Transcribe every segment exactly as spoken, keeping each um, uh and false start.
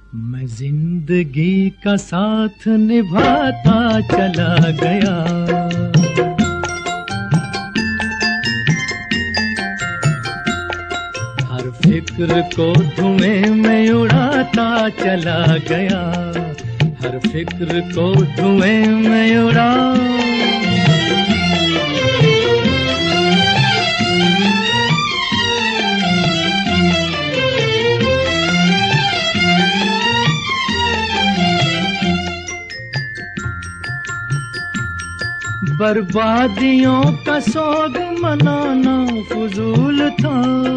मैं जिंदगी का साथ निभाता चला गया, हर फिक्र को धुएं में उड़ाता चला गया, हर फिक्र को धुएं में उड़ा। बर्बादियों का सोग मनाना फजूल था,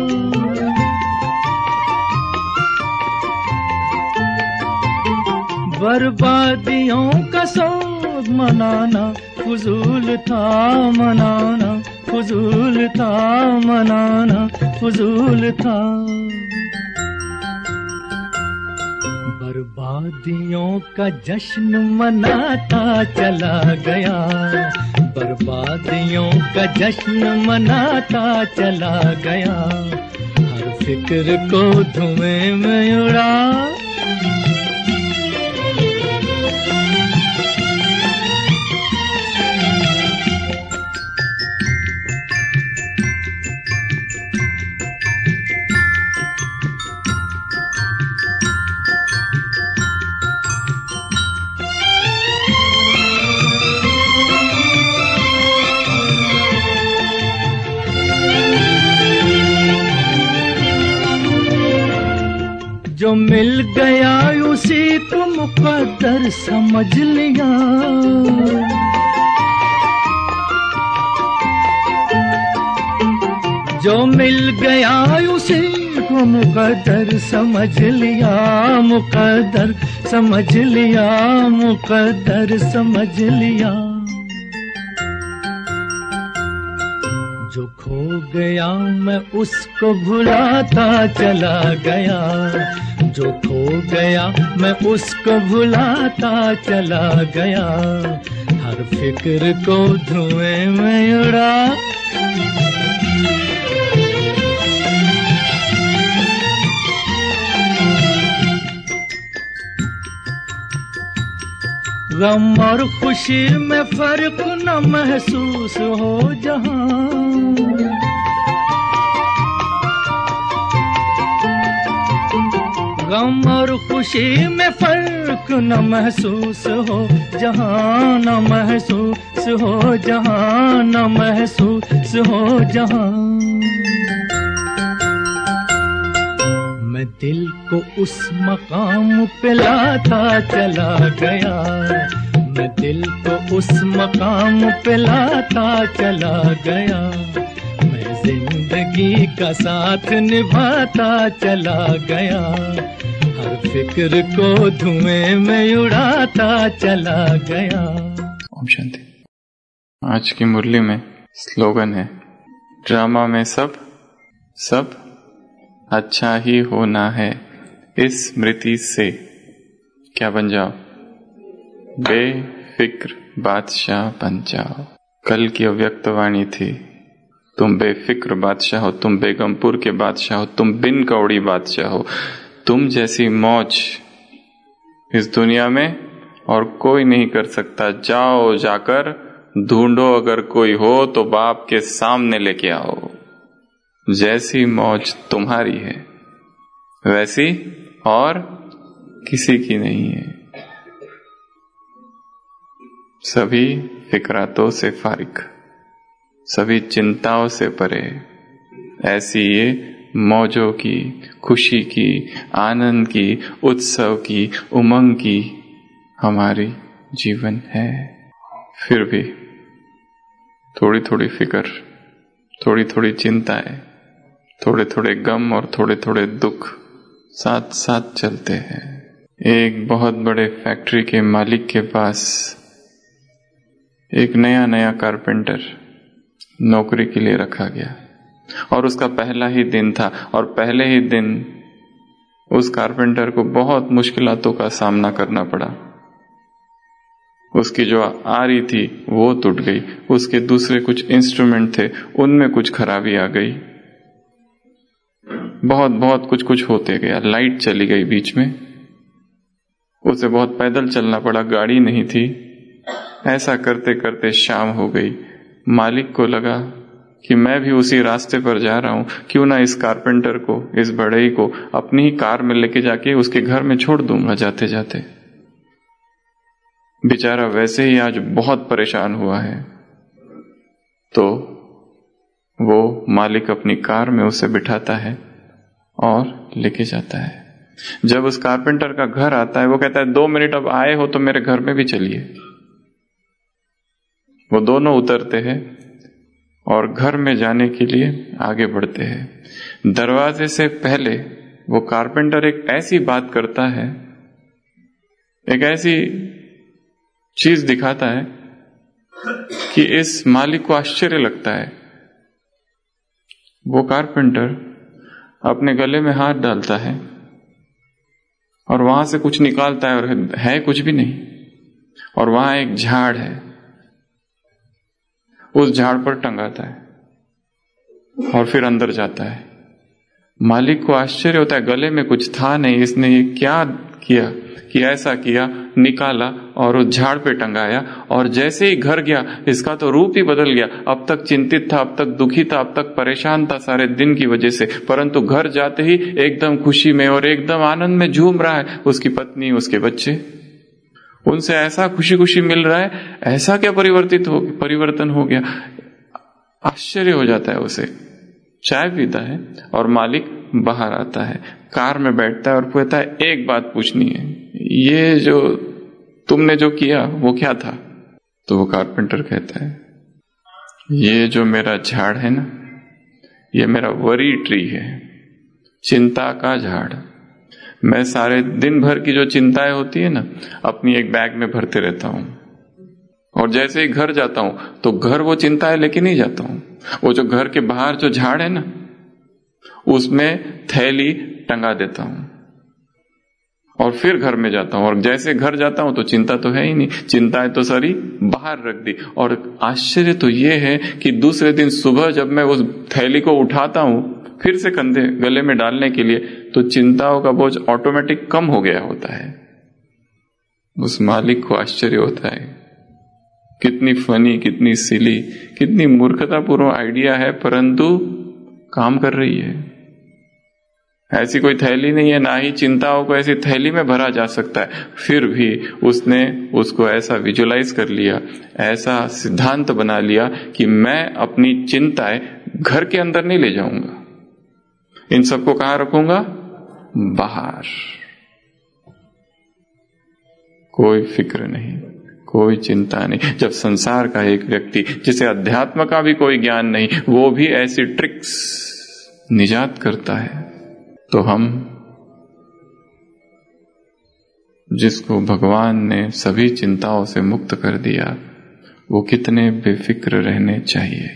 बर्बादियों का सोग मनाना फजूल था, मनाना फजूल था, मनाना फजूल था। बर्बादियों का जश्न मनाता चला गया, बर्बादियों का जश्न मनाता चला गया, हर फिक्र को धुएं में उड़ा। जो मिल गया उसी को मुकद्दर समझ लिया, जो मिल गया उसी को मुकद्दर समझ लिया, मुकद्दर समझ लिया, मुकद्दर समझ लिया। जो खो गया मैं उसको भुलाता चला गया, जो खो गया मैं उसको भुलाता चला गया, हर फिक्र को धुएं में उड़ा। गम और खुशी में फर्क न महसूस हो जहां, गम और खुशी में फर्क न महसूस हो जहां, न महसूस हो जहां, न महसूस हो जहां। मैं दिल को उस मकाम पे लाता चला गया, मैं दिल को उस मकाम पे लाता चला गया, मैं जिंदगी का साथ निभाता चला गया, हर फिक्र को धुएं में उड़ाता चला गया। ओम शांति। आज की मुरली में स्लोगन है, ड्रामा में सब सब अच्छा ही होना है, इस स्मृति से क्या बन जाओ, बेफिक्र बादशाह बन जाओ। कल की अव्यक्त वाणी थी, तुम बेफिक्र बादशाह हो, तुम बेगमपुर के बादशाह हो, तुम बिन कौड़ी बादशाह हो। तुम जैसी मौज इस दुनिया में और कोई नहीं कर सकता। जाओ, जाकर ढूंढो, अगर कोई हो तो बाप के सामने लेके आओ। जैसी मौज तुम्हारी है वैसी और किसी की नहीं है। सभी फिक्रातों से फारिग, सभी चिंताओं से परे, ऐसी ये मौजों की, खुशी की, आनंद की, उत्सव की, उमंग की हमारी जीवन है। फिर भी थोड़ी थोड़ी फिक्र, थोड़ी थोड़ी चिंताएं, थोड़े थोड़े गम और थोड़े थोड़े दुख साथ साथ चलते हैं। एक बहुत बड़े फैक्ट्री के मालिक के पास एक नया नया कारपेंटर नौकरी के लिए रखा गया और उसका पहला ही दिन था और पहले ही दिन उस कारपेंटर को बहुत मुश्किलातों का सामना करना पड़ा। उसकी जो आरी थी वो टूट गई, उसके दूसरे कुछ इंस्ट्रूमेंट थे उनमें कुछ खराबी आ गई, बहुत बहुत कुछ कुछ होते गया। लाइट चली गई बीच में उसे बहुत पैदल चलना पड़ा, गाड़ी नहीं थी। ऐसा करते करते शाम हो गई। मालिक को लगा कि मैं भी उसी रास्ते पर जा रहा हूं, क्यों ना इस कारपेंटर को, इस बढ़ई को अपनी ही कार में लेके जाके उसके घर में छोड़ दूंगा जाते जाते। बेचारा वैसे ही आज बहुत परेशान हुआ है। तो वो मालिक अपनी कार में उसे बिठाता है और लेके जाता है। जब उस कारपेंटर का घर आता है, वो कहता है दो मिनट अब आए हो तो मेरे घर में भी चलिए। वो दोनों उतरते हैं और घर में जाने के लिए आगे बढ़ते हैं। दरवाजे से पहले वो कारपेंटर एक ऐसी बात करता है, एक ऐसी चीज दिखाता है कि इस मालिक को आश्चर्य लगता है। वो कारपेंटर अपने गले में हाथ डालता है और वहां से कुछ निकालता है, और है कुछ भी नहीं, और वहां एक झाड़ है। उस झाड़ पर टंगाता है और फिर अंदर जाता है। मालिक को आश्चर्य होता है, गले में कुछ था नहीं, इसने ये क्या किया कि ऐसा किया, निकाला और उस झाड़ पे टंगाया। और जैसे ही घर गया, इसका तो रूप ही बदल गया। अब तक चिंतित था, अब तक दुखी था, अब तक परेशान था सारे दिन की वजह से, परंतु घर जाते ही एकदम खुशी में और एकदम आनंद में झूम रहा है। उसकी पत्नी, उसके बच्चे, उनसे ऐसा खुशी खुशी मिल रहा है। ऐसा क्या परिवर्तित हो परिवर्तन हो गया, आश्चर्य हो जाता है उसे। चाय पीता है और मालिक बाहर आता है, कार में बैठता है और कहता है एक बात पूछनी है, ये जो तुमने जो किया वो क्या था? तो वो कारपेंटर कहता है ये जो मेरा झाड़ है ना, ये मेरा वरी ट्री है, चिंता का झाड़। मैं सारे दिन भर की जो चिंताएं होती है ना, अपनी एक बैग में भरते रहता हूं, और जैसे ही घर जाता हूं तो घर वो चिंताएं लेके नहीं जाता हूं। वो जो घर के बाहर जो झाड़ है ना, उसमें थैली टंगा देता हूं और फिर घर में जाता हूं। और जैसे घर जाता हूं तो चिंता तो है ही नहीं, चिंताएं तो सारी बाहर रख दी। और आश्चर्य तो ये है कि दूसरे दिन सुबह जब मैं उस थैली को उठाता हूं फिर से कंधे गले में डालने के लिए, तो चिंताओं का बोझ ऑटोमेटिक कम हो गया होता है। उस मालिक को आश्चर्य होता है, कितनी फनी, कितनी सिली, कितनी मूर्खतापूर्ण आइडिया है, परंतु काम कर रही है। ऐसी कोई थैली नहीं है, ना ही चिंताओं को ऐसी थैली में भरा जा सकता है। फिर भी उसने उसको ऐसा विजुलाइज कर लिया, ऐसा सिद्धांत बना लिया कि मैं अपनी चिंताएं घर के अंदर नहीं ले जाऊंगा, इन सबको कहां रखूंगा? बाहर। कोई फिक्र नहीं, कोई चिंता नहीं। जब संसार का एक व्यक्ति जिसे अध्यात्म का भी कोई ज्ञान नहीं, वो भी ऐसी ट्रिक्स निजात करता है, तो हम जिसको भगवान ने सभी चिंताओं से मुक्त कर दिया, वो कितने बेफिक्र रहने चाहिए।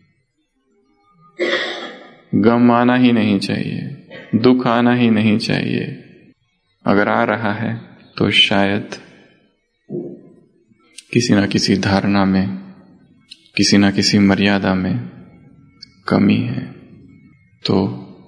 गम आना ही नहीं चाहिए, दुख आना ही नहीं चाहिए। अगर आ रहा है तो शायद किसी ना किसी धारणा में, किसी ना किसी मर्यादा में कमी है। तो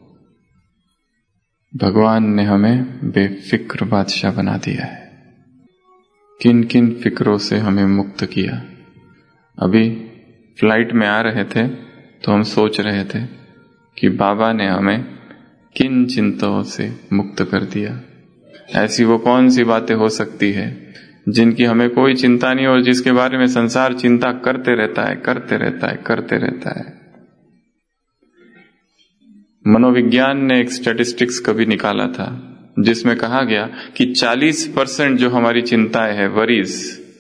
भगवान ने हमें बेफिक्र बादशाह बना दिया है। किन किन फिक्रों से हमें मुक्त किया। अभी फ्लाइट में आ रहे थे तो हम सोच रहे थे कि बाबा ने हमें किन चिंताओं से मुक्त कर दिया। ऐसी वो कौन सी बातें हो सकती है जिनकी हमें कोई चिंता नहीं, और जिसके बारे में संसार चिंता करते रहता है करते रहता है करते रहता है। मनोविज्ञान ने एक स्टैटिस्टिक्स कभी निकाला था जिसमें कहा गया कि चालीस परसेंट जो हमारी चिंताएं हैं, वरीज,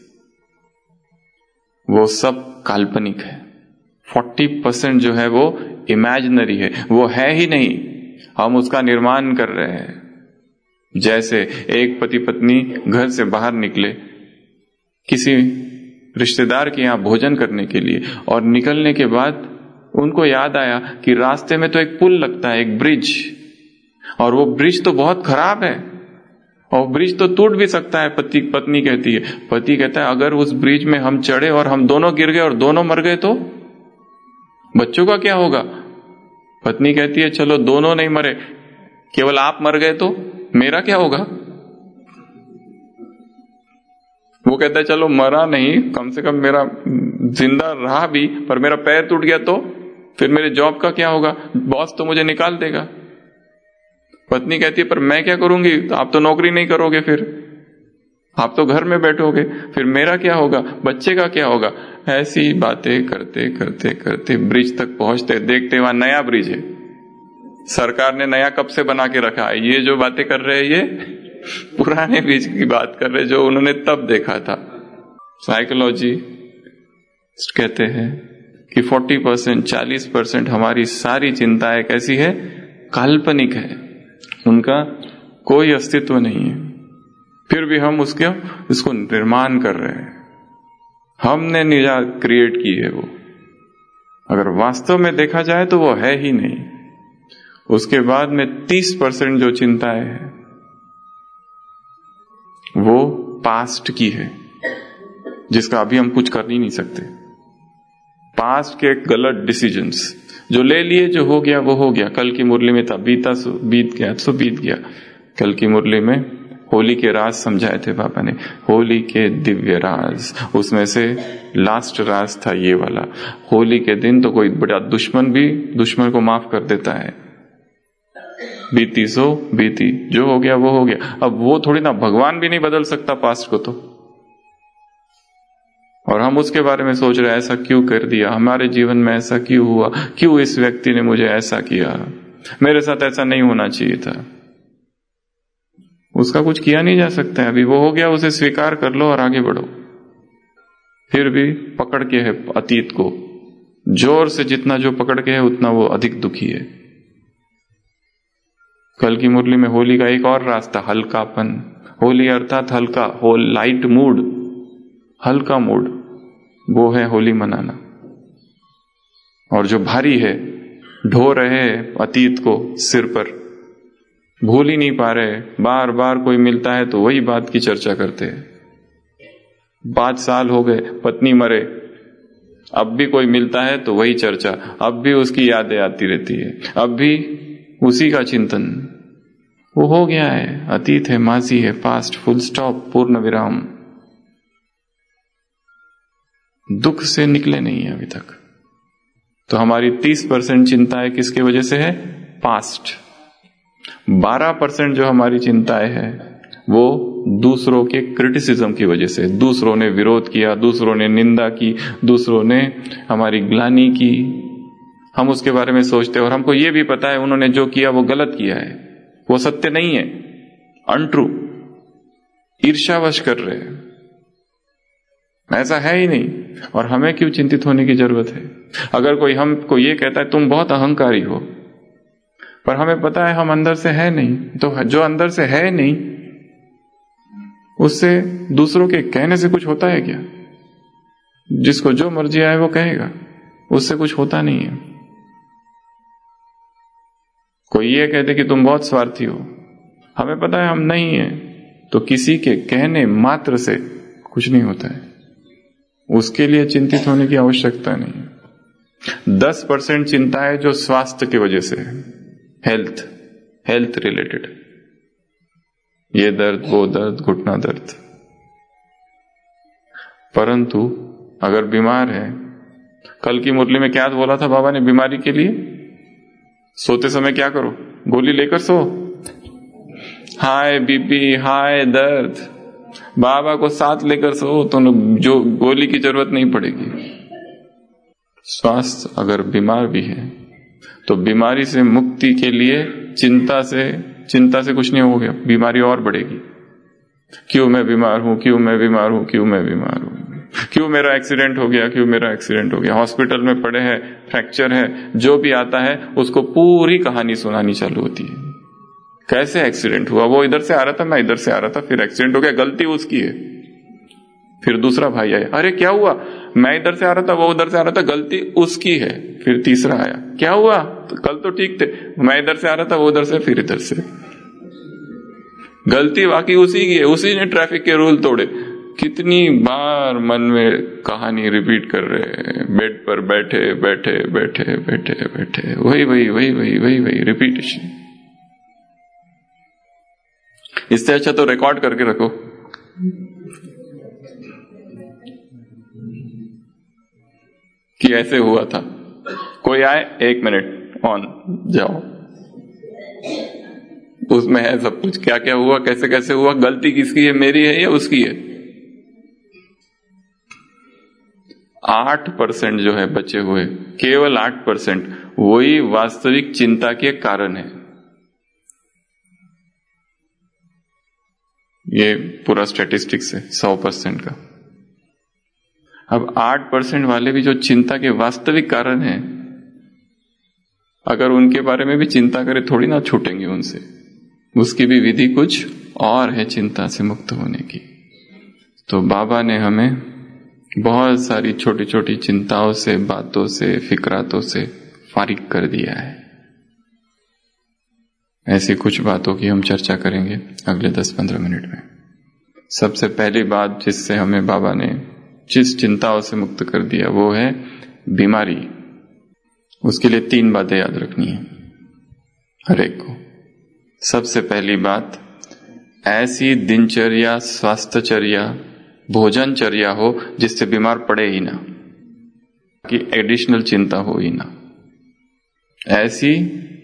वो सब काल्पनिक है। चालीस परसेंट जो है वो इमेजिनरी है, वो है ही नहीं, हम उसका निर्माण कर रहे हैं। जैसे एक पति पत्नी घर से बाहर निकले किसी रिश्तेदार के यहां भोजन करने के लिए, और निकलने के बाद उनको याद आया कि रास्ते में तो एक पुल लगता है, एक ब्रिज, और वो ब्रिज तो बहुत खराब है और ब्रिज तो टूट भी सकता है। पति पत्नी कहती है, पति कहता है अगर उस ब्रिज में हम चढ़े और हम दोनों गिर गए और दोनों मर गए तो बच्चों का क्या होगा? पत्नी कहती है चलो दोनों नहीं मरे, केवल आप मर गए तो मेरा क्या होगा? वो कहता है चलो मरा नहीं, कम से कम मेरा जिंदा रहा भी, पर मेरा पैर टूट गया तो फिर मेरे जॉब का क्या होगा, बॉस तो मुझे निकाल देगा। पत्नी कहती है पर मैं क्या करूंगी, तो आप तो नौकरी नहीं करोगे, फिर आप तो घर में बैठोगे, फिर मेरा क्या होगा, बच्चे का क्या होगा। ऐसी बातें करते करते करते ब्रिज तक पहुंचते, देखते वहां नया ब्रिज है, सरकार ने नया कब से बना के रखा है। ये जो बातें कर रहे हैं ये पुराने ब्रिज की बात कर रहे जो उन्होंने तब देखा था। साइकोलॉजी कहते हैं कि चालीस परसेंट चालीस परसेंट हमारी सारी चिंताएं कैसी है, काल्पनिक है, उनका कोई अस्तित्व नहीं है, फिर भी हम उसके इसको निर्माण कर रहे हैं, हमने निजात क्रिएट की है वो। अगर वास्तव में देखा जाए तो वो है ही नहीं। उसके बाद में तीस परसेंट जो चिंताएं हैं वो पास्ट की है, जिसका अभी हम कुछ कर ही नहीं सकते। पास्ट के गलत डिसीजंस जो ले लिए, जो हो गया वो हो गया। कल की मुरली में था बीता सो बीत गया सो बीत गया। कल की मुरली में होली के राज समझाए थे बाबा ने, होली के दिव्य राज, उसमें से लास्ट राज था ये वाला। होली के दिन तो कोई बड़ा दुश्मन भी दुश्मन को माफ कर देता है, बीती सो बीती, जो हो गया वो हो गया। अब वो थोड़ी ना, भगवान भी नहीं बदल सकता पास्ट को तो, और हम उसके बारे में सोच रहे हैं ऐसा क्यों कर दिया, हमारे जीवन में ऐसा क्यों हुआ, क्यों इस व्यक्ति ने मुझे ऐसा किया, मेरे साथ ऐसा नहीं होना चाहिए था। उसका कुछ किया नहीं जा सकता है, अभी वो हो गया, उसे स्वीकार कर लो और आगे बढ़ो। फिर भी पकड़ के है अतीत को, जोर से जितना जो पकड़ के है उतना वो अधिक दुखी है। कल की मुरली में होली का एक और रास्ता, हल्कापन। होली अर्थात हल्का, हो लाइट मूड, हल्का मूड, वो है होली मनाना। और जो भारी है, ढो रहे अतीत को सिर पर, भूल ही नहीं पा रहे, बार बार कोई मिलता है तो वही बात की चर्चा करते हैं। पांच साल हो गए, पत्नी मरे, अब भी कोई मिलता है तो वही चर्चा, अब भी उसकी यादें आती रहती है, अब भी उसी का चिंतन। वो हो गया है, अतीत है, माजी है, पास्ट, फुल स्टॉप, पूर्ण विराम। दुख से निकले नहीं है अभी तक। तो हमारी तीस परसेंट चिंताएं किसके वजह से है, पास्ट। बारह परसेंट जो हमारी चिंताएं है वो दूसरों के क्रिटिसिज्म की वजह से, दूसरों ने विरोध किया, दूसरों ने निंदा की, दूसरों ने हमारी ग्लानि की, हम उसके बारे में सोचते हैं और हमको ये भी पता है उन्होंने जो किया वो गलत किया है, वो सत्य नहीं है, अनट्रू, ईर्ष्यावश कर रहे हैं, ऐसा है ही नहीं। और हमें क्यों चिंतित होने की जरूरत है। अगर कोई हमको ये कहता है तुम बहुत अहंकारी हो, पर हमें पता है हम अंदर से है नहीं, तो जो अंदर से है नहीं उससे दूसरों के कहने से कुछ होता है क्या। जिसको जो मर्जी आए वो कहेगा, उससे कुछ होता नहीं है। कोई ये कहते कि तुम बहुत स्वार्थी हो, हमें पता है हम नहीं है, तो किसी के कहने मात्र से कुछ नहीं होता है, उसके लिए चिंतित होने की आवश्यकता नहीं। दस परसेंट चिंता है जो स्वास्थ्य की वजह से है, हेल्थ हेल्थ रिलेटेड, ये दर्द वो दर्द, घुटना दर्द। परंतु अगर बीमार है, कल की मुरली में क्या बोला था बाबा ने बीमारी के लिए, सोते समय क्या करो, गोली लेकर सो। हाय बीपी, हाय दर्द, बाबा को साथ लेकर सो तो जो गोली की जरूरत नहीं पड़ेगी। स्वास्थ्य अगर बीमार भी है तो बीमारी से मुक्ति के लिए चिंता से चिंता से कुछ नहीं हो गया, बीमारी और बढ़ेगी। क्यों मैं बीमार हूं, क्यों मैं बीमार हूं, क्यों मैं बीमार हूं, क्यों मेरा एक्सीडेंट हो गया, क्यों मेरा एक्सीडेंट हो गया, हॉस्पिटल में पड़े हैं, फ्रैक्चर है, जो भी आता है उसको पूरी कहानी सुनानी चालू होती है। कैसे एक्सीडेंट हुआ, वो इधर से आ रहा था, मैं इधर से आ रहा था, फिर एक्सीडेंट हो गया, गलती उसकी है। फिर दूसरा भाई आया, अरे क्या हुआ, मैं इधर से आ रहा था, वो उधर से आ रहा था, गलती उसकी है। फिर तीसरा आया, क्या हुआ, तो कल तो ठीक थे, मैं इधर से आ रहा था, वो उधर से, फिर इधर से, गलती बाकी उसी की है, उसी ने ट्रैफिक के रूल तोड़े। कितनी बार मन में कहानी रिपीट कर रहे हैं, बेड पर बैठे बैठे बैठे बैठे बैठे वही वही वही वही वही वही रिपीटेशन। इससे अच्छा तो रिकॉर्ड करके रखो, कि ऐसे हुआ था। कोई आए, एक मिनट ऑन जाओ, उसमें है सब कुछ, क्या क्या हुआ, कैसे कैसे हुआ, गलती किसकी है, मेरी है या उसकी है। आठ परसेंट जो है बचे हुए, केवल आठ परसेंट वही वास्तविक चिंता के कारण है। ये पूरा स्टैटिस्टिक्स है सौ परसेंट का। अब आठ परसेंट वाले भी जो चिंता के वास्तविक कारण हैं, अगर उनके बारे में भी चिंता करें थोड़ी ना छूटेंगे उनसे। उसकी भी विधि कुछ और है चिंता से मुक्त होने की। तो बाबा ने हमें बहुत सारी छोटी छोटी चिंताओं से, बातों से, फिक्रातों से फारिग कर दिया है। ऐसी कुछ बातों की हम चर्चा करेंगे अगले दस पंद्रह मिनट में। सबसे पहली बात जिससे हमें बाबा ने जिस चिंताओं से मुक्त कर दिया वो है बीमारी। उसके लिए तीन बातें याद रखनी है हर एक को। सबसे पहली बात, ऐसी दिनचर्या, स्वास्थ्यचर्या, भोजनचर्या हो जिससे बीमार पड़े ही ना, कि एडिशनल चिंता हो ही ना। ऐसी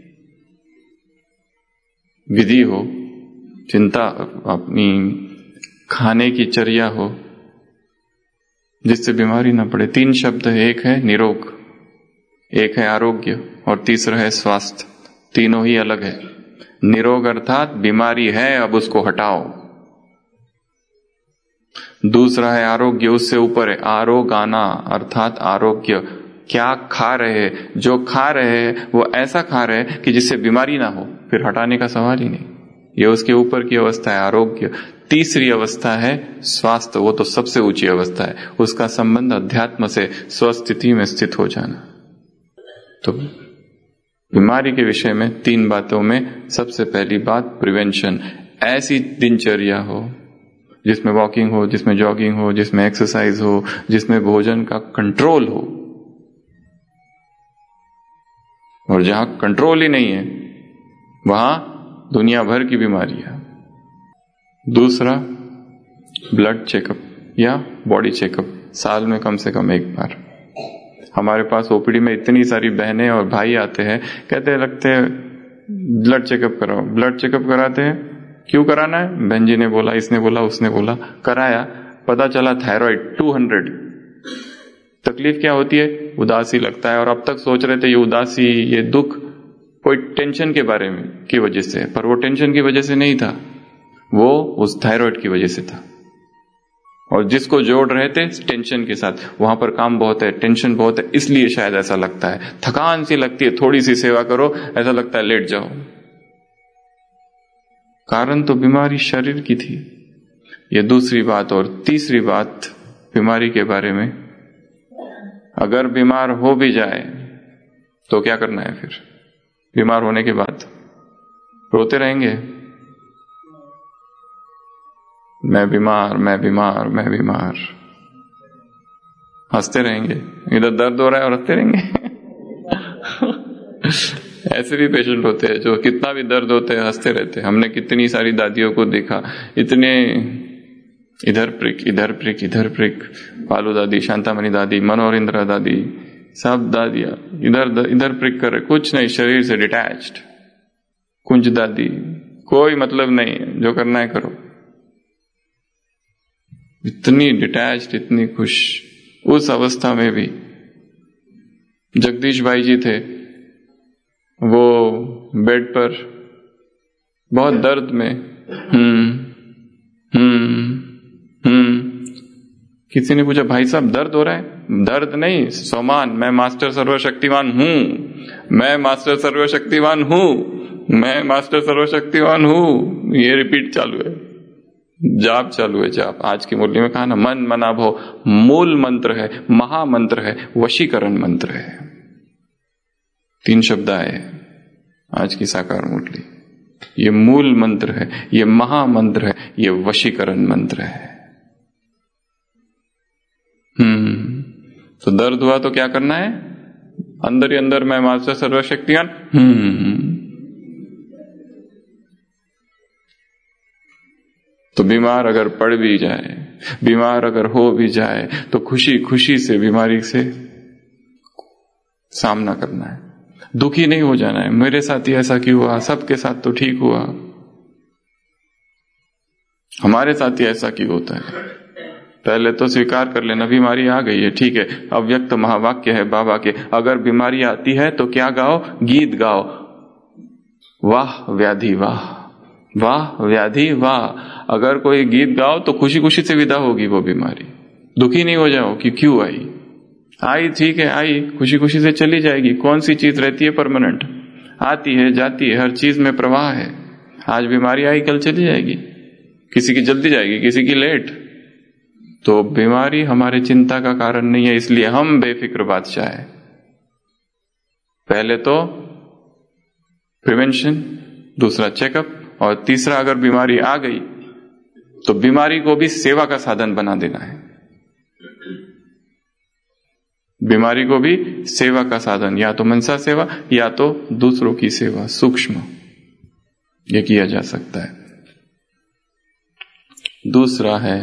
विधि हो, चिंता अपनी खाने की चर्या हो जिससे बीमारी ना पड़े। तीन शब्द है, एक है निरोग, एक है आरोग्य और तीसरा है स्वास्थ्य। तीनों ही अलग है। निरोग अर्थात बीमारी है, अब उसको हटाओ। दूसरा है आरोग्य, उससे ऊपर है आरोगाना अर्थात आरोग्य। क्या खा रहे हैं, जो खा रहे हैं वो ऐसा खा रहे हैं कि जिससे बीमारी ना हो, फिर हटाने का सवाल ही नहीं। ये उसके ऊपर की अवस्था है आरोग्य। तीसरी अवस्था है स्वास्थ्य, वो तो सबसे ऊंची अवस्था है। उसका संबंध अध्यात्म से, स्वस्थिति में स्थित हो जाना। तो बीमारी के विषय में तीन बातों में सबसे पहली बात प्रिवेंशन। ऐसी दिनचर्या हो जिसमें वॉकिंग हो, जिसमें जॉगिंग हो, जिसमें एक्सरसाइज हो, जिसमें भोजन का कंट्रोल हो। और जहां कंट्रोल ही नहीं है वहां दुनिया भर की बीमारियां। दूसरा ब्लड चेकअप या बॉडी चेकअप, साल में कम से कम एक बार। हमारे पास ओपीडी में इतनी सारी बहनें और भाई आते हैं, कहते हैं लगते हैं ब्लड चेकअप कराओ। ब्लड चेकअप कराते हैं, क्यों कराना है? बहन जी ने बोला, इसने बोला, उसने बोला, कराया, पता चला थायराइड टू हंड्रेड। तकलीफ क्या होती है? उदासी लगता है। और अब तक सोच रहे थे ये उदासी, ये दुख कोई टेंशन के बारे में की वजह से, पर वो टेंशन की वजह से नहीं था, वो उस थायराइड की वजह से था। और जिसको जोड़ रहे थे टेंशन के साथ, वहां पर काम बहुत है, टेंशन बहुत है, इसलिए शायद ऐसा लगता है। थकान सी लगती है, थोड़ी सी सेवा करो ऐसा लगता है लेट जाओ। कारण तो बीमारी शरीर की थी। ये दूसरी बात। और तीसरी बात बीमारी के बारे में, अगर बीमार हो भी जाए तो क्या करना है? फिर बीमार होने के बाद रोते रहेंगे, मैं बीमार, मैं बीमार, मैं बीमार, हंसते रहेंगे। इधर दर्द हो रहा है और हंसते रहेंगे। ऐसे भी पेशेंट होते हैं जो कितना भी दर्द होते हैं हंसते रहते हैं। हमने कितनी सारी दादियों को देखा, इतने इधर प्रिक, इधर प्रिक, इधर प्रिक। पालू दादी, शांतामणि दादी, मनोहर इंदिरा दादी, सब दादियां इधर इधर प्रिक कर रहे, कुछ नहीं, शरीर से डिटैच्ड। कुंज दादी, कोई मतलब नहीं, जो करना है करो। इतनी डिटैच्ड, इतनी खुश। उस अवस्था में भी जगदीश भाई जी थे, वो बेड पर बहुत दर्द में, हम्म हम्म हम्म किसी ने पूछा भाई साहब दर्द हो रहा है? दर्द नहीं, सोमान, मैं मास्टर सर्वशक्तिमान हूं, मैं मास्टर सर्वशक्तिमान हूं, मैं मास्टर सर्वशक्तिमान हूं। ये रिपीट चालू है, जाप चालू है, जाप। आज की मुरली में कहा ना, मन मना भव मूल मंत्र है, महामंत्र है, वशीकरण मंत्र है। तीन शब्द आए आज की साकार मुरली। ये मूल मंत्र है, ये महामंत्र है, ये वशीकरण मंत्र है। हम्म तो दर्द हुआ तो क्या करना है? अंदर ही अंदर मैं मास्टर सर्वशक्तिमान हम्म तो बीमार अगर पड़ भी जाए, बीमार अगर हो भी जाए, तो खुशी खुशी से बीमारी से सामना करना है, दुखी नहीं हो जाना है। मेरे साथ ही ऐसा क्यों हुआ, सबके साथ तो ठीक हुआ, हमारे साथ ही ऐसा क्यों होता है। पहले तो स्वीकार कर लेना, बीमारी आ गई है, ठीक है। अव्यक्त महावाक्य है बाबा के, अगर बीमारी आती है तो क्या गाओ, गीत गाओ, वाह व्याधि वाह, वाह व्याधि वाह। अगर कोई गीत गाओ तो खुशी खुशी से विदा होगी वो बीमारी, दुखी नहीं हो जाओ कि क्यों आई, आई ठीक है, आई खुशी खुशी से चली जाएगी। कौन सी चीज रहती है परमानेंट, आती है जाती है, हर चीज में प्रवाह है। आज बीमारी आई कल चली जाएगी, किसी की जल्दी जाएगी किसी की लेट। तो बीमारी हमारे चिंता का कारण नहीं है, इसलिए हम बेफिक्र बादशाह है। पहले तो प्रिवेंशन, दूसरा चेकअप, और तीसरा अगर बीमारी आ गई तो बीमारी को भी सेवा का साधन बना देना है। बीमारी को भी सेवा का साधन, या तो मनसा सेवा या तो दूसरों की सेवा, सूक्ष्म ये किया जा सकता है। दूसरा है,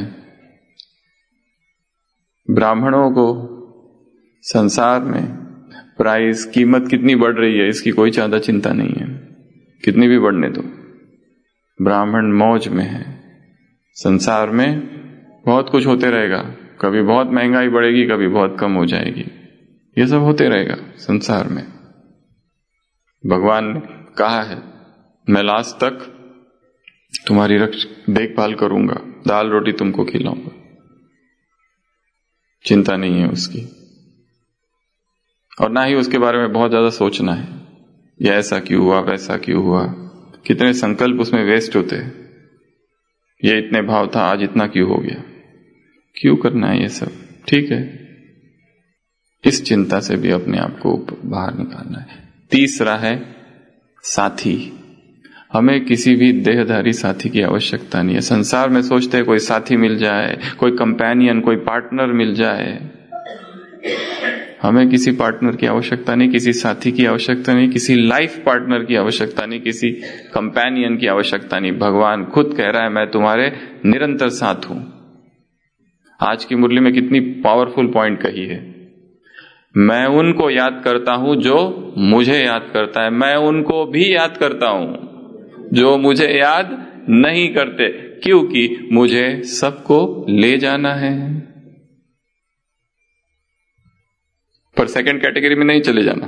ब्राह्मणों को संसार में प्राइस कीमत कितनी बढ़ रही है इसकी कोई ज्यादा चिंता नहीं है, कितनी भी बढ़ने दो, ब्राह्मण मौज में है। संसार में बहुत कुछ होते रहेगा, कभी बहुत महंगाई बढ़ेगी, कभी बहुत कम हो जाएगी, ये सब होते रहेगा संसार में। भगवान ने कहा है, मैं लास्ट तक तुम्हारी रक्ष देखभाल करूंगा, दाल रोटी तुमको खिलाऊंगा, चिंता नहीं है उसकी। और ना ही उसके बारे में बहुत ज्यादा सोचना है, ये ऐसा क्यों हुआ, वैसा क्यों हुआ, कितने संकल्प उसमें वेस्ट होते हैं। ये इतने भाव था, आज इतना क्यों हो गया, क्यों करना है ये सब, ठीक है। इस चिंता से भी अपने आप को बाहर निकालना है। तीसरा है साथी, हमें किसी भी देहधारी साथी की आवश्यकता नहीं है। संसार में सोचते हैं कोई साथी मिल जाए, कोई कंपेनियन, कोई पार्टनर मिल जाए। हमें किसी पार्टनर की आवश्यकता नहीं, किसी साथी की आवश्यकता नहीं, किसी लाइफ पार्टनर की आवश्यकता नहीं, किसी कंपेनियन की आवश्यकता नहीं। भगवान खुद कह रहा है, मैं तुम्हारे निरंतर साथ हूं। आज की मुरली में कितनी पावरफुल पॉइंट कही है, मैं उनको याद करता हूं जो मुझे याद करता है, मैं उनको भी याद करता हूं जो मुझे याद नहीं करते, क्योंकि मुझे सबको ले जाना है। पर सेकंड कैटेगरी में नहीं चले जाना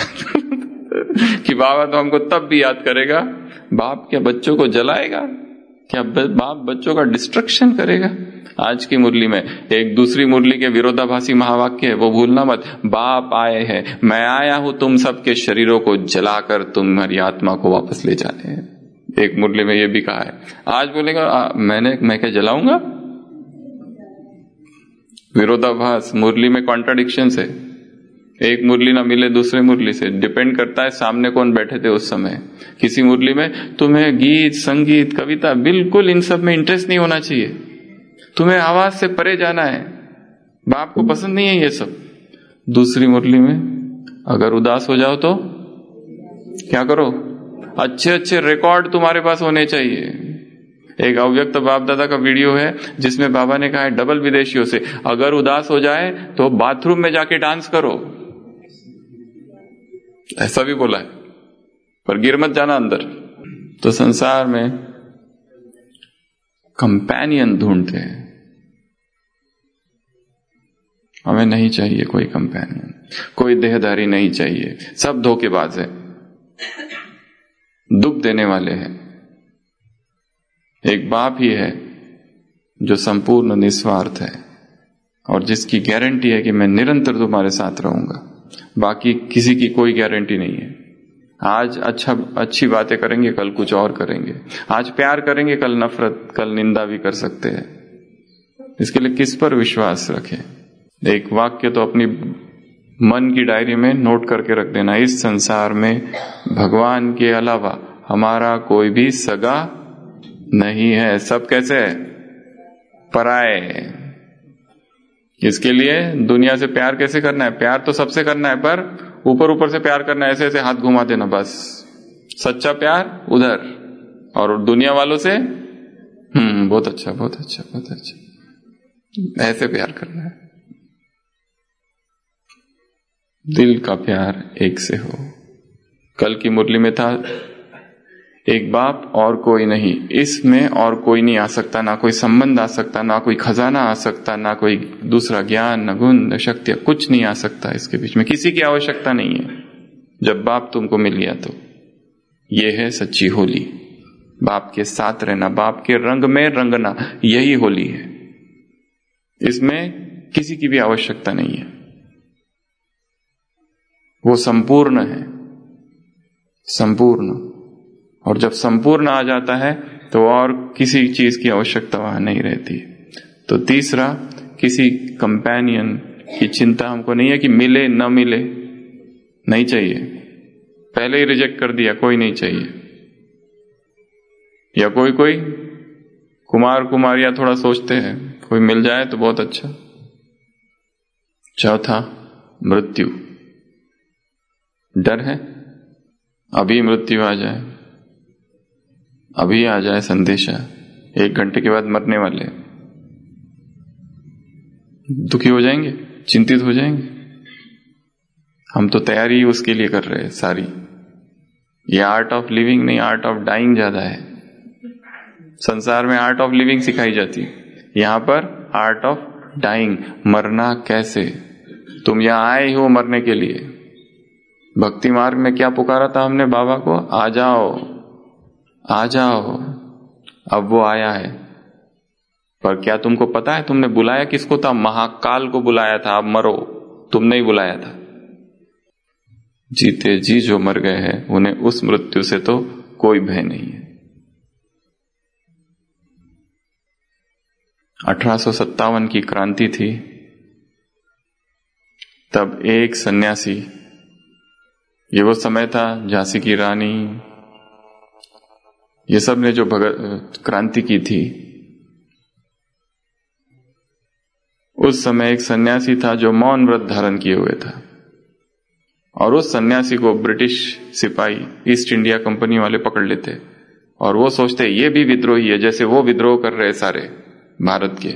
कि बाबा तो हमको तब भी याद करेगा, बाप क्या बच्चों को जलाएगा, क्या बाप बच्चों का डिस्ट्रक्शन करेगा। आज की मुरली में एक दूसरी मुरली के विरोधाभासी महावाक्य है, वो भूलना मत। बाप आए हैं, मैं आया हूं तुम सबके शरीरों को जलाकर तुम्हारी आत्मा को वापस ले जाने हैं। एक मुरली में ये भी कहा है। आज बोलेगा आ, मैंने मैं क्या जलाऊंगा, विरोधाभास, मुरली में कॉन्ट्राडिक्शन है। एक मुरली ना मिले दूसरे मुरली से, डिपेंड करता है सामने कौन बैठे थे उस समय। किसी मुरली में तुम्हें गीत संगीत कविता बिल्कुल इन सब में इंटरेस्ट नहीं होना चाहिए, तुम्हें आवाज से परे जाना है, बाप को पसंद नहीं है ये सब। दूसरी मुरली में अगर उदास हो जाओ तो क्या करो, अच्छे अच्छे रिकॉर्ड तुम्हारे पास होने चाहिए। एक अव्यक्त बाप दादा का वीडियो है जिसमें बाबा ने कहा है डबल विदेशियों से, अगर उदास हो जाए तो बाथरूम में जाके डांस करो, ऐसा भी बोला है, पर गिर मत जाना अंदर। तो संसार में कंपेनियन ढूंढते हैं, हमें नहीं चाहिए कोई कंपेनियन, कोई देहधारी नहीं चाहिए, सब धोखेबाज है, दुख देने वाले हैं। एक बाप ही है जो संपूर्ण निस्वार्थ है और जिसकी गारंटी है कि मैं निरंतर तुम्हारे साथ रहूंगा, बाकी किसी की कोई गारंटी नहीं है। आज अच्छा अच्छी बातें करेंगे, कल कुछ और करेंगे, आज प्यार करेंगे, कल नफरत, कल निंदा भी कर सकते हैं। इसके लिए किस पर विश्वास रखें। एक वाक्य तो अपनी मन की डायरी में नोट करके रख देना, इस संसार में भगवान के अलावा हमारा कोई भी सगा नहीं है, सब कैसे है, पराए। इसके लिए दुनिया से प्यार कैसे करना है, प्यार तो सबसे करना है, पर ऊपर ऊपर से प्यार करना है, ऐसे ऐसे हाथ घुमा देना बस। सच्चा प्यार उधर, और दुनिया वालों से हम्म बहुत अच्छा बहुत अच्छा बहुत अच्छा, ऐसे प्यार करना है। दिल का प्यार एक से हो। कल की मुरली में था एक बाप और कोई नहीं, इसमें और कोई नहीं आ सकता, ना कोई संबंध आ सकता, ना कोई खजाना आ सकता, ना कोई दूसरा ज्ञान, न गुण, न शक्ति, कुछ नहीं आ सकता इसके बीच में, किसी की आवश्यकता नहीं है। जब बाप तुमको मिल गया तो ये है सच्ची होली। बाप के साथ रहना, बाप के रंग में रंगना, यही होली है। इसमें किसी की भी आवश्यकता नहीं है, वो संपूर्ण है, संपूर्ण। और जब संपूर्ण आ जाता है तो और किसी चीज की आवश्यकता वहां नहीं रहती। तो तीसरा, किसी कंपेनियन की चिंता हमको नहीं है कि मिले न मिले, नहीं चाहिए, पहले ही रिजेक्ट कर दिया, कोई नहीं चाहिए। या कोई कोई कुमार कुमारियां थोड़ा सोचते हैं कोई मिल जाए तो बहुत अच्छा। चौथा, मृत्यु। डर है अभी मृत्यु आ जाए, अभी आ जाए संदेशा, एक घंटे के बाद मरने वाले, दुखी हो जाएंगे, चिंतित हो जाएंगे। हम तो तैयारी उसके लिए कर रहे हैं सारी। ये आर्ट ऑफ लिविंग नहीं, आर्ट ऑफ डाइंग ज्यादा है। संसार में आर्ट ऑफ लिविंग सिखाई जाती है, यहां पर आर्ट ऑफ डाइंग, मरना कैसे। तुम यहां आए हो मरने के लिए। भक्ति मार्ग में क्या पुकारा था हमने बाबा को, आ जाओ आ जाओ। अब वो आया है, पर क्या तुमको पता है तुमने बुलाया किसको था? महाकाल को बुलाया था, अब मरो, तुमने ही बुलाया था। जीते जी जो मर गए हैं उन्हें उस मृत्यु से तो कोई भय नहीं है। अठारह सौ सत्तावन की क्रांति थी, तब एक सन्यासी, ये वो समय था झांसी की रानी, ये सब ने जो भगत क्रांति की थी, उस समय एक सन्यासी था जो मौन व्रत धारण किए हुए था। और उस सन्यासी को ब्रिटिश सिपाही, ईस्ट इंडिया कंपनी वाले पकड़ लेते और वो सोचते ये भी विद्रोही है, जैसे वो विद्रोह कर रहे सारे भारत के,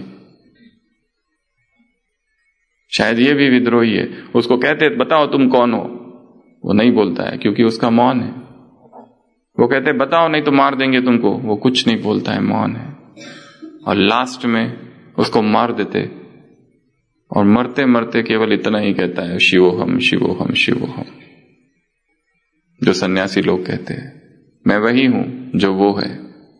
शायद ये भी विद्रोही है। उसको कहते बताओ तुम कौन हो, वो नहीं बोलता है क्योंकि उसका मौन है। वो कहते बताओ नहीं तो मार देंगे तुमको, वो कुछ नहीं बोलता है, मौन है। और लास्ट में उसको मार देते और मरते मरते केवल इतना ही कहता है, शिवोहम शिवोहम शिवोहम, जो सन्यासी लोग कहते हैं, मैं वही हूं जो वो है।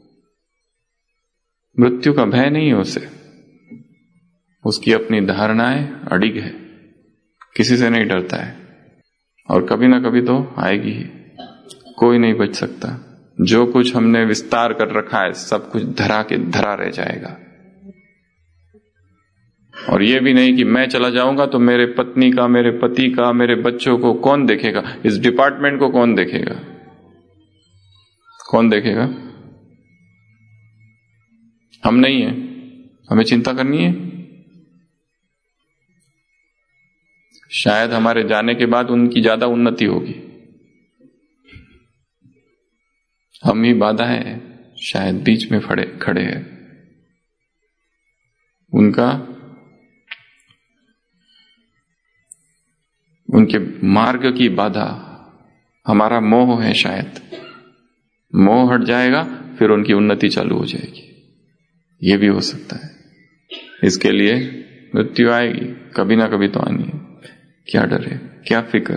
मृत्यु का भय नहीं है उसे, उसकी अपनी धारणाएं अडिग है, किसी से नहीं डरता है, और कभी ना कभी तो आएगी ही, कोई नहीं बच सकता। जो कुछ हमने विस्तार कर रखा है सब कुछ धरा के धरा रह जाएगा। और ये भी नहीं कि मैं चला जाऊंगा तो मेरे पत्नी का, मेरे पति का, मेरे बच्चों को कौन देखेगा, इस डिपार्टमेंट को कौन देखेगा, कौन देखेगा? हम नहीं है, हमें चिंता करनी है। शायद हमारे जाने के बाद उनकी ज्यादा उन्नति होगी, हम ही बाधा है, शायद बीच में खड़े खड़े हैं। उनका, उनके मार्ग की बाधा हमारा मोह है। शायद मोह हट जाएगा फिर उनकी उन्नति चालू हो जाएगी, ये भी हो सकता है। इसके लिए मृत्यु आएगी, कभी ना कभी तो आनी है। क्या डर है, क्या फिक्र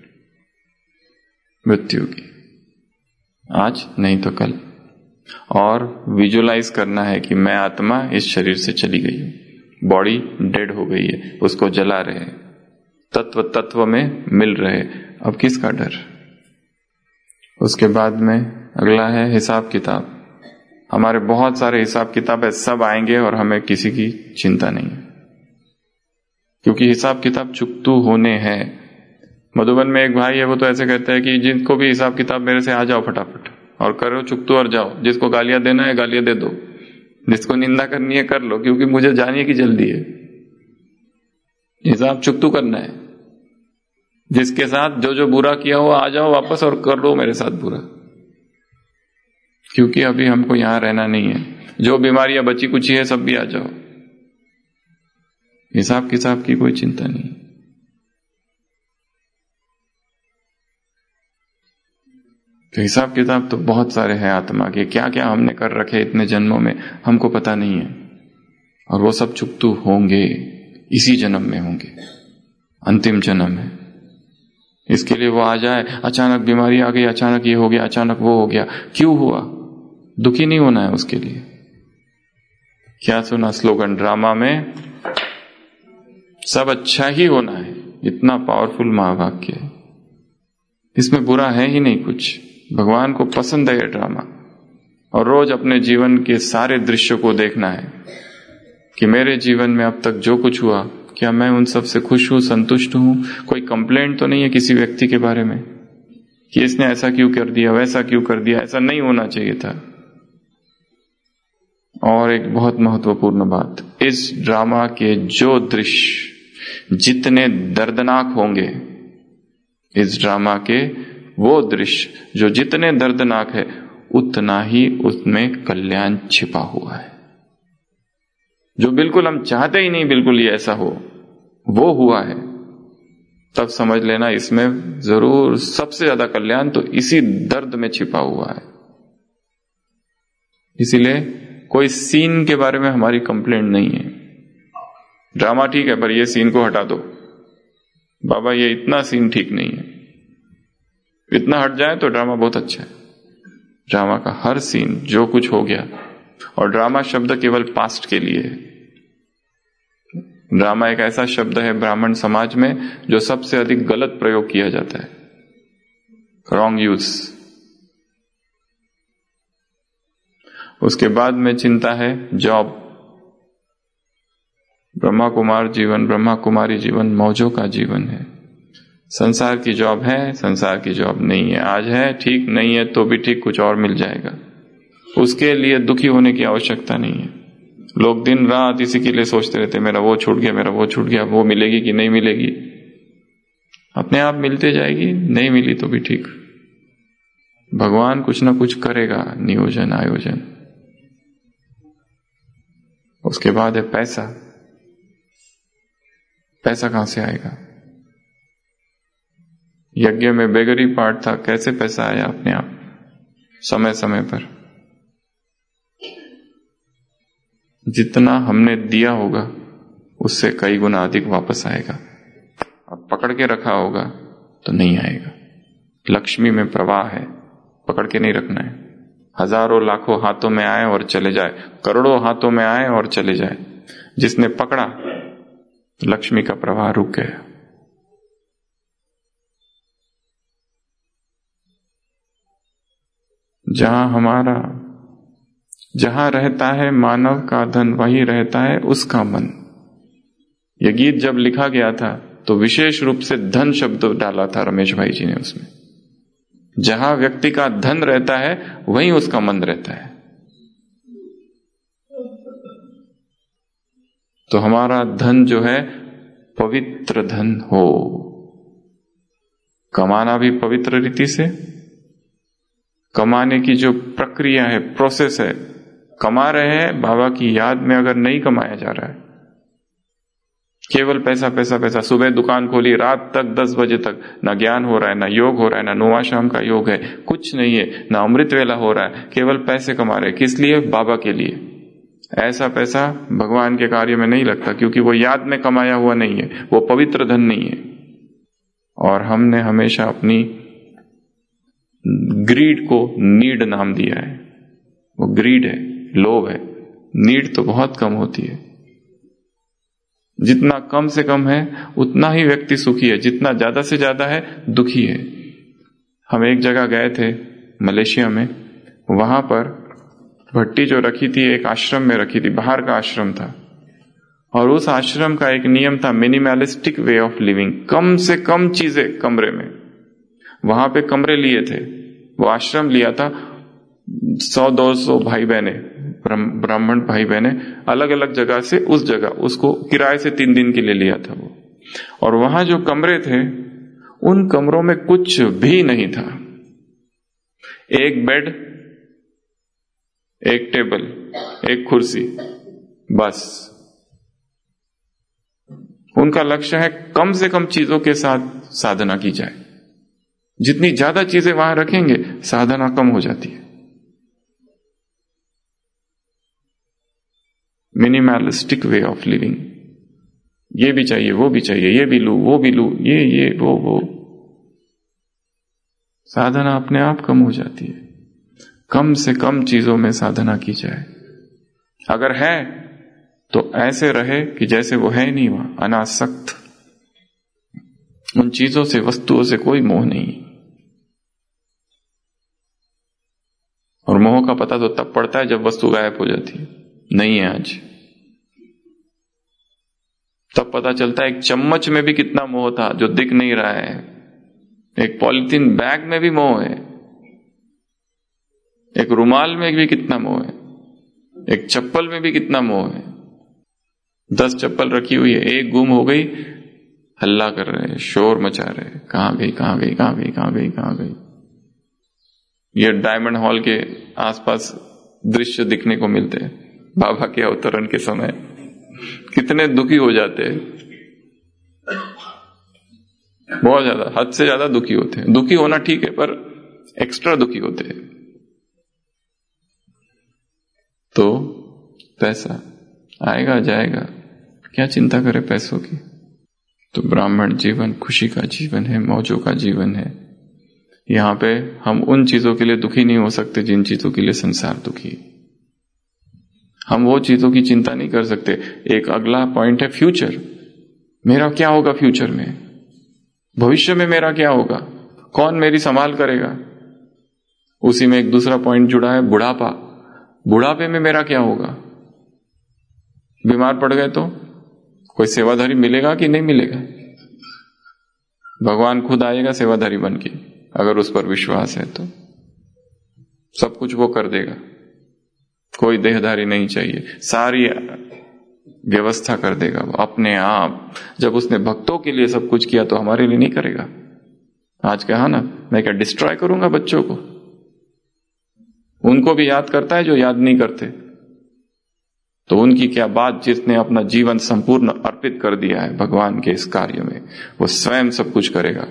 मृत्यु की, आज नहीं तो कल। और विजुलाइज करना है कि मैं आत्मा इस शरीर से चली गई हूं, बॉडी डेड हो गई है, उसको जला रहे, तत्व तत्व में मिल रहे, अब किसका डर। उसके बाद में अगला है हिसाब किताब। हमारे बहुत सारे हिसाब किताब है, सब आएंगे और हमें किसी की चिंता नहीं है, क्योंकि हिसाब किताब चुकतू होने हैं। मधुबन में एक भाई है, वो तो ऐसे कहते हैं कि जिनको भी हिसाब किताब मेरे से आ जाओ फटाफट और करो चुकतू और जाओ, जिसको गालियां देना है गालियां दे दो, जिसको निंदा करनी है कर लो, क्योंकि मुझे जाने की जल्दी है। हिसाब चुकतू करना है, जिसके साथ जो जो बुरा किया हो आ जाओ वापस और कर लो मेरे साथ बुरा, क्योंकि अभी हमको यहां रहना नहीं है। जो बीमारियां बची कुची है सब भी आ जाओ, हिसाब किताब की कोई चिंता नहीं। तो हिसाब किताब तो बहुत सारे हैं आत्मा के, क्या क्या हमने कर रखे इतने जन्मों में हमको पता नहीं है, और वो सब चुकतू होंगे, इसी जन्म में होंगे, अंतिम जन्म है। इसके लिए वो आ जाए, अचानक बीमारी आ गई, अचानक ये हो गया, अचानक वो हो गया, क्यों हुआ? दुखी नहीं होना है उसके लिए। क्या सुना स्लोगन ड्रामा में, सब अच्छा ही होना है, इतना पावरफुल महावाक्य है, इसमें बुरा है ही नहीं कुछ। भगवान को पसंद है ये ड्रामा, और रोज अपने जीवन के सारे दृश्यों को देखना है कि मेरे जीवन में अब तक जो कुछ हुआ, क्या मैं उन सब से खुश हूं, संतुष्ट हूं? कोई कंप्लेंट तो नहीं है किसी व्यक्ति के बारे में कि इसने ऐसा क्यों कर दिया, वैसा क्यों कर दिया, ऐसा नहीं होना चाहिए था। और एक बहुत महत्वपूर्ण बात, इस ड्रामा के जो दृश्य जितने दर्दनाक होंगे, इस ड्रामा के वो दृश्य जो जितने दर्दनाक है, उतना ही उसमें कल्याण छिपा हुआ है। जो बिल्कुल हम चाहते ही नहीं बिल्कुल ये ऐसा हो, वो हुआ है, तब समझ लेना इसमें जरूर सबसे ज्यादा कल्याण तो इसी दर्द में छिपा हुआ है। इसीलिए कोई सीन के बारे में हमारी कंप्लेंट नहीं है। ड्रामा ठीक है, पर ये सीन को हटा दो, बाबा ये इतना सीन ठीक नहीं है, इतना हट जाए तो ड्रामा बहुत अच्छा है। ड्रामा का हर सीन जो कुछ हो गया, और ड्रामा शब्द केवल पास्ट के लिए है। ड्रामा एक ऐसा शब्द है ब्राह्मण समाज में जो सबसे अधिक गलत प्रयोग किया जाता है, रॉन्ग यूज। उसके बाद में चिंता है जॉब। ब्रह्मा कुमार जीवन, ब्रह्मा कुमारी जीवन मौजों का जीवन है। संसार की जॉब है, संसार की जॉब नहीं है, आज है ठीक, नहीं है तो भी ठीक, कुछ और मिल जाएगा। उसके लिए दुखी होने की आवश्यकता नहीं है। लोग दिन रात इसी के लिए सोचते रहते, मेरा वो छूट गया, मेरा वो छूट गया, वो मिलेगी कि नहीं मिलेगी। अपने आप मिलते जाएगी, नहीं मिली तो भी ठीक। भगवान कुछ ना कुछ करेगा, नियोजन आयोजन। उसके बाद है पैसा। पैसा कहां से आएगा? यज्ञ में बेगरी पाठ था, कैसे पैसा आया अपने आप, समय समय पर। जितना हमने दिया होगा उससे कई गुना अधिक वापस आएगा। अब पकड़ के रखा होगा तो नहीं आएगा। लक्ष्मी में प्रवाह है, पकड़ के नहीं रखना है। हजारों लाखों हाथों में आए और चले जाए, करोड़ों हाथों में आए और चले जाए। जिसने पकड़ा, लक्ष्मी का प्रवाह रुक गया। जहां हमारा जहां रहता है मानव का धन, वही रहता है उसका मन। यह गीत जब लिखा गया था तो विशेष रूप से धन शब्द डाला था रमेश भाई जी ने उसमें। जहां व्यक्ति का धन रहता है वहीं उसका मन रहता है। तो हमारा धन जो है पवित्र धन हो, कमाना भी पवित्र रीति से। कमाने की जो प्रक्रिया है, प्रोसेस है, कमा रहे हैं बाबा की याद में, अगर नहीं कमाया जा रहा है, केवल पैसा पैसा पैसा, सुबह दुकान खोली, रात तक दस बजे तक ना ज्ञान हो रहा है, ना योग हो रहा है, ना नोवाश्रम का योग है, कुछ नहीं है, ना अमृत वेला हो रहा है, केवल पैसे कमा रहे। किस लिए? बाबा के लिए। ऐसा पैसा भगवान के कार्य में नहीं लगता, क्योंकि वो याद में कमाया हुआ नहीं है, वो पवित्र धन नहीं है। और हमने हमेशा अपनी ग्रीड को नीड नाम दिया है। वो ग्रीड है, लोभ है। नीड तो बहुत कम होती है। जितना कम से कम है उतना ही व्यक्ति सुखी है, जितना ज्यादा से ज्यादा है दुखी है। हम एक जगह गए थे मलेशिया में, वहां पर भट्टी जो रखी थी एक आश्रम में रखी थी, बाहर का आश्रम था, और उस आश्रम का एक नियम था मिनिमलिस्टिक वे ऑफ लिविंग, कम से कम चीजें कमरे में। वहां पे कमरे लिए थे, वो आश्रम लिया था, सौ दो सौ भाई बहने, ब्राह्मण भाई बहने अलग अलग जगह से उस जगह, उसको किराए से तीन दिन के लिए लिया था वो। और वहां जो कमरे थे उन कमरों में कुछ भी नहीं था। एक बेड, एक टेबल, एक कुर्सी, बस। उनका लक्ष्य है कम से कम चीजों के साथ साधना की जाए। जितनी ज्यादा चीजें वहां रखेंगे साधना कम हो जाती है। मिनिमलिस्टिक वे ऑफ लिविंग, ये भी चाहिए, वो भी चाहिए, ये भी लूं, वो भी लूं, ये ये वो वो, साधना अपने आप कम हो जाती है। कम से कम चीजों में साधना की जाए। अगर है तो ऐसे रहे कि जैसे वो है नहीं, वहां अनासक्त, उन चीजों से, वस्तुओं से कोई मोह नहीं। और मोह का पता तो तब पड़ता है जब वस्तु गायब हो जाती है, नहीं है आज। तब पता चलता है एक चम्मच में भी कितना मोह था जो दिख नहीं रहा है, एक पॉलिथीन बैग में भी मोह है, एक रुमाल में भी कितना मोह है, एक चप्पल में भी कितना मोह है। दस चप्पल रखी हुई है, एक गुम हो गई, हल्ला कर रहे हैं, शोर मचा रहे हैं, कहां गई कहां गई कहां गई कहां गई कहां गई। ये डायमंड हॉल के आसपास दृश्य दिखने को मिलते हैं बाबा के अवतरण के समय। कितने दुखी हो जाते हैं, बहुत ज्यादा, हद से ज्यादा दुखी होते हैं। दुखी होना ठीक है, पर एक्स्ट्रा दुखी होते हैं। तो पैसा आएगा जाएगा, क्या चिंता करे पैसों की। तो ब्राह्मण जीवन खुशी का जीवन है, मौजों का जीवन है। यहां पे हम उन चीजों के लिए दुखी नहीं हो सकते जिन चीजों के लिए संसार दुखी है। हम वो चीजों की चिंता नहीं कर सकते। एक अगला पॉइंट है फ्यूचर, मेरा क्या होगा फ्यूचर में, भविष्य में मेरा क्या होगा, कौन मेरी संभाल करेगा। उसी में एक दूसरा पॉइंट जुड़ा है, बुढ़ापा, बुढ़ापे में मेरा क्या होगा। बीमार पड़ गए तो कोई सेवाधारी मिलेगा कि नहीं मिलेगा। भगवान खुद आएगा सेवाधारी बन के, अगर उस पर विश्वास है तो सब कुछ वो कर देगा। कोई देहधारी नहीं चाहिए, सारी व्यवस्था कर देगा वो अपने आप। जब उसने भक्तों के लिए सब कुछ किया तो हमारे लिए नहीं करेगा। आज कहा ना, मैं क्या डिस्ट्रॉय करूंगा बच्चों को। उनको भी याद करता है जो याद नहीं करते, तो उनकी क्या बात, जिसने अपना जीवन संपूर्ण अर्पित कर दिया है भगवान के इस कार्य में, वो स्वयं सब कुछ करेगा।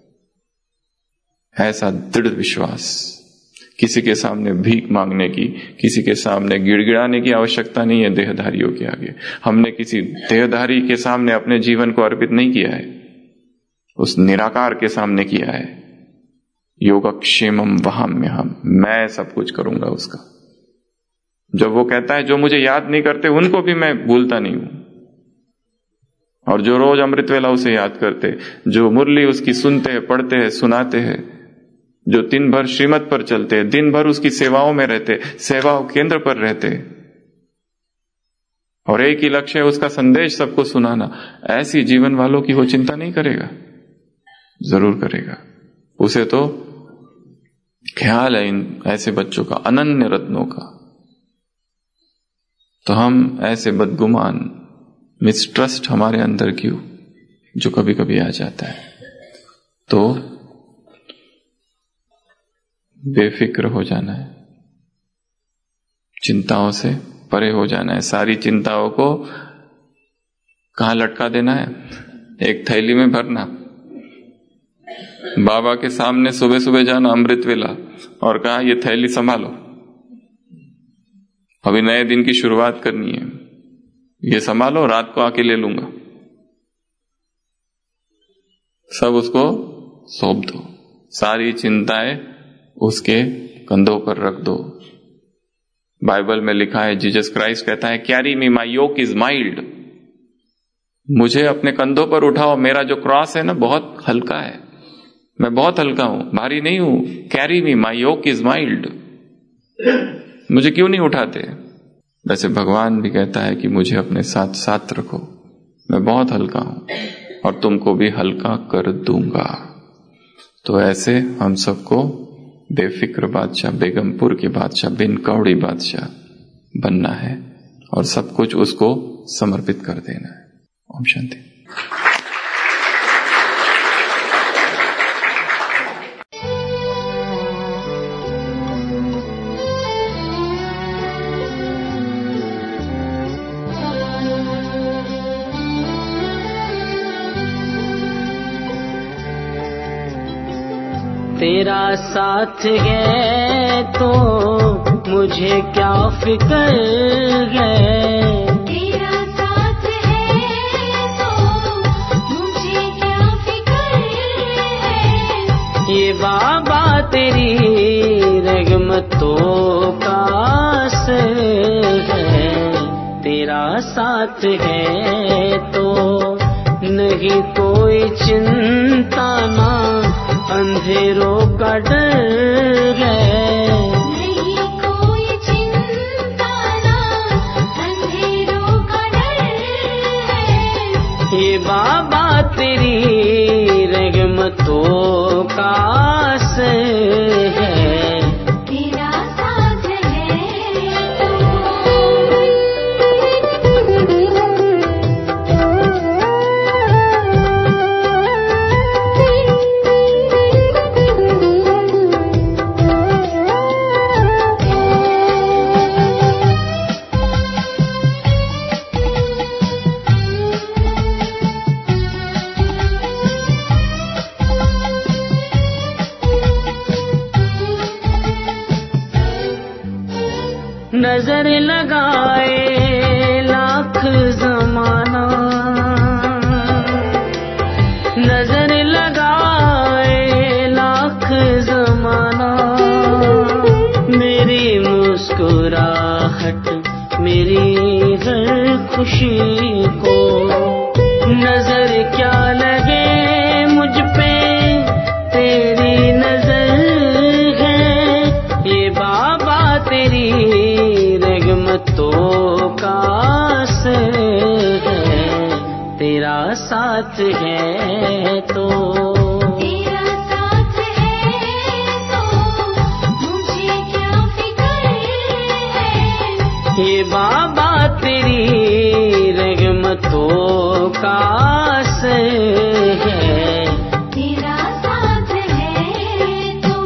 ऐसा दृढ़ विश्वास। किसी के सामने भीख मांगने की, किसी के सामने गिड़गिड़ाने की आवश्यकता नहीं है देहधारियों के आगे। हमने किसी देहधारी के सामने अपने जीवन को अर्पित नहीं किया है, उस निराकार के सामने किया है। योगक्षेमम वहाम्यहम, मैं सब कुछ करूंगा उसका। जब वो कहता है जो मुझे याद नहीं करते उनको भी मैं भूलता नहीं हूं, और जो रोज अमृत वेला उसे याद करते, जो मुरली उसकी सुनते हैं, पढ़ते हैं, सुनाते हैं, जो दिन भर श्रीमत पर चलते हैं, दिन भर उसकी सेवाओं में रहते, सेवा केंद्र पर रहते, और एक ही लक्ष्य है उसका संदेश सबको सुनाना, ऐसी जीवन वालों की वो चिंता नहीं करेगा। जरूर करेगा। उसे तो ख्याल है इन ऐसे बच्चों का, अनन्य रत्नों का। तो हम ऐसे बदगुमान, मिसट्रस्ट हमारे अंदर क्यों, जो कभी कभी आ जाता है। तो बेफिक्र हो जाना है, चिंताओं से परे हो जाना है। सारी चिंताओं को कहां लटका देना है, एक थैली में भरना, बाबा के सामने सुबह सुबह जाना अमृत वेला, और कहा ये थैली संभालो, अभी नए दिन की शुरुआत करनी है, ये संभालो, रात को आके ले लूंगा। सब उसको सौंप दो, सारी चिंताएं उसके कंधों पर रख दो। बाइबल में लिखा है, जीसस क्राइस्ट कहता है, carry me, my yoke is mild. मुझे अपने कंधों पर उठाओ, मेरा जो क्रॉस है ना बहुत हल्का है, मैं बहुत हल्का हूं, भारी नहीं हूं। Carry me, my yoke is mild. मुझे क्यों नहीं उठाते। वैसे भगवान भी कहता है कि मुझे अपने साथ साथ रखो, मैं बहुत हल्का हूं और तुमको भी हल्का कर दूंगा। तो ऐसे हम सबको बेफिक्र बादशाह, बेगमपुर के बादशाह, बिन कौड़ी बादशाह बनना है, और सब कुछ उसको समर्पित कर देना है। ओम शांति। तेरा साथ है तो मुझे क्या फिक्र है, तेरा साथ है तो मुझे क्या फिक्र है। ये बाबा तेरी रहमतों का असर है, तेरा साथ है तो नहीं कोई चिंता ना अंधेरों का डर है, नहीं कोई चिंता ना अंधेरों का डर है। ये बाबा तेरी रहमतों का असर है, तेरा साथ है तो। नजर लगाए लाख जमाना, नजर लगाए लाख जमाना, मेरी मुस्कुराहट मेरी हर खुशी को, नजर क्या लगे मुझ पे तेरी नजर है, ये बाबा तेरी रहमतों का असर है, तेरा साथ है तो। तेरा साथ है तो मुझे क्या फिक्र है, ये बाबा तेरी रहमतों का असर है, तेरा साथ है तो।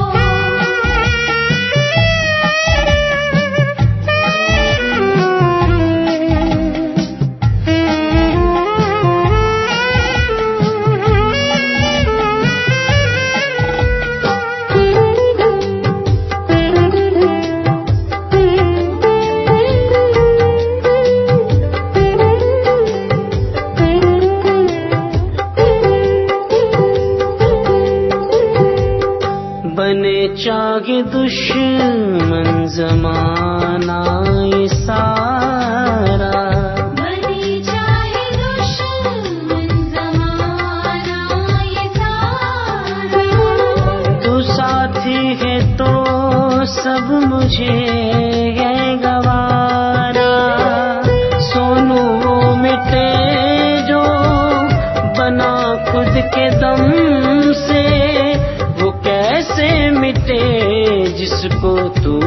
बने चाहे दुश्मन जमाना ये सारा, बनी चाहे दुश्मन जमाना ये सारा, तू साथी है तो सब मुझे है गवारा, सोनू वो मिटे जो बना खुद के दम से, वो कैसे मिटे जिसको तू